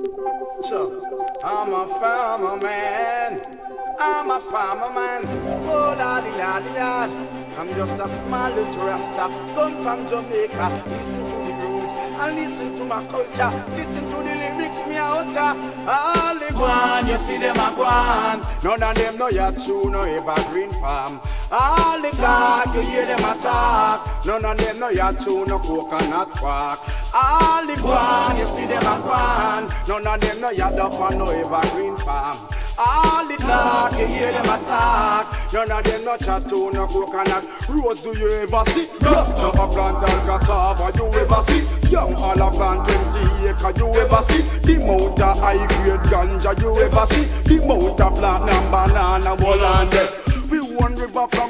So, I'm a farmer man. I'm a farmer man. Oh, lordy, lordy, lord. I'm just a small little rasta. Come from Jamaica. Listen to the roots and listen to my culture. Listen to the lyrics me out. All the one, you see them a guan. None of them know your true, no evergreen farm. All the talk, you hear them a talk. None of them know your true, no coconut quark. All the guan, you see them a guan. None of them know your duff and no evergreen farm. All the talk, you hear them attack. None of them no chat to no coconut. Rose, do you ever see? Rasta a plant and cassava, you ever see? Young all a plant 20 acre, you ever see? The amount of high grade ganja, you ever see? The amount of plant and banana, wall and death. We one river from